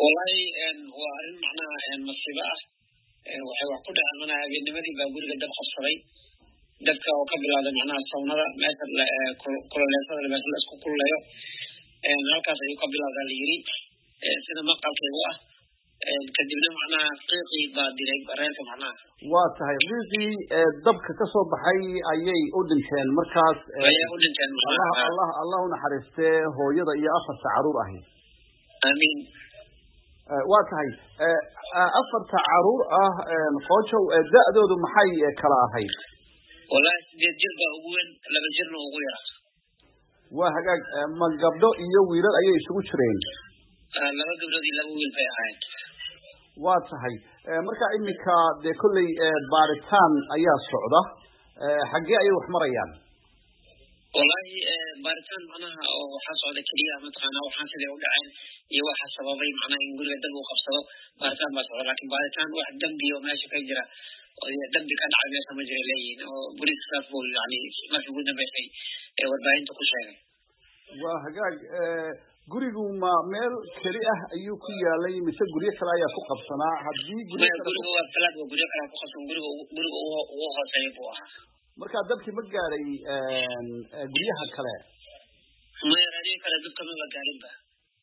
والله هو أرين معناها مصيبة waxay wax ku dhacaan habeennimadii baa guriga dab qabsaday dabka oo ka bilowday macnaha sawnada meesha kululeysada meesha la isku kululeeyo halkaas ayuu ka bilowday la yiri sida maqalkeedu ah kadibna macnaha qiiqii baa dilay reerka macnaha waa tahay qiiqii dabka ka soo baxay ayay u dhinteen markaas Allah u naxariistee hooyada iyo afarta caruur ahi amiin waa tahay afarta caruur ah qoojow da'doodu maxay kala ahayd wallahi 8 jir baa ugu weyn 2 jirna ugu yar waa hagaag ma gabdho iyo wiilal ayay isugu jireen laba gabdhood iyo laba wiil bay ahayd waa tahay marka imika de kulley baaritaan ayaa socda xagee ayay wax marayaan wallahi baaritaan macnaha oo waxa socda kaliya mataqaana waxaan sidee u dhaceen iyo waxa sababay macnaha in guriga dab uu qabsado baaritaan baa socda laakiin baaritaan wax dambi oo meesha ka jira oo dambi ka dhacay meesha ma jira leeyihiin oo booliiska buu yani markii ugu dambeysay warbaahinta ku sheegay waa hagaag gurigu ma meel keli ah ayuu ku yaalay mise guryo kale ayaa ku qabsanaa haddii guriga waa talaad waa guryo kale ku qabsan guriga ugu hooseeya buu ahaa marka dabkii ma gaaray guryaha kale maya raadiyo kale dabka ma gaarinba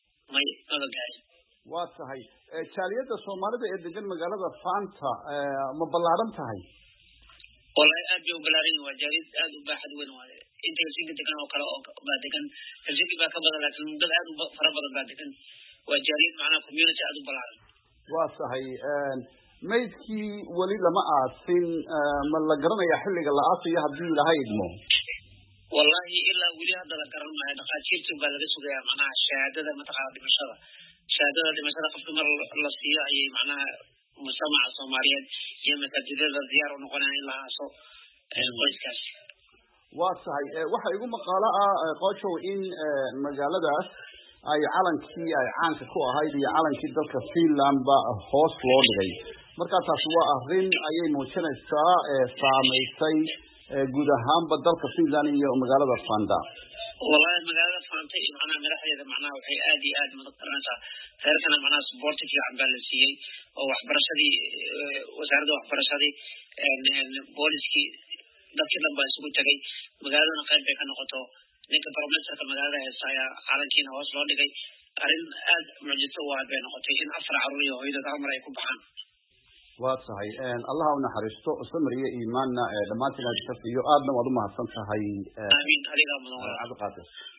ma gaarin waa tahay jaaliyadda soomaalida ee degan magaalada Fanta ma ballaaran tahay wallahi aad bay u ballaaran waa jaaliyad aad u baaxad weyn waa inta Helsinki degan oo kale oo baa degan Helsinki baa ka badan laakiin dad aad u fara badan baa degan waa jaaliyad macnaha community aad u ballaaran waa tahay maydkii wali lama aasin ma la garanayaa xilliga la aasiyo haddii ilaahay idmo wallahi ilaa weli hadda la garan maayo dhaqaatiirta baa laga sugayaa macnaha shahaadada mataqaana dhimashada qofka mar la siiyo ayay macnaha mujtamaca Soomaaliyeed iyo masaajidada diyaar u noqonayaan in la aaso qoyskaas waa tahay waxa igu maqaalo ah qoojow in magaaladaas ay calankii ay caanka ku ahayd iyo calankii dalka Finland ba hoos loo dhigay marka taas waa arrin ayay muujinaysaa saameysay guud ahaanba dalka Finland iyo magaalada Fanta wallahi magaalada Fanta iyo macnaha madaxdeeda macnaha waxay aad iyo aad madaxda heerkana macnaha support fiican baa la siiyay oo waxbarashadii wasaaradda waxbarashadii booliskii dadkii dhan baa isugu tagay magaaladana qayb bay ka noqoto ninka baromestarka magaalada heesaya calankiina hoos loo dhigay arrin aad mucjiso u bay noqotay in afar caruur iyo hooyada hal mar ay ku baxaan waa tahay Allah u naxariisto samriye iimaanna dhamaantina dadka iyo aadna wada mahadsan tahay amiin adiga mudan Cabdi Qaadir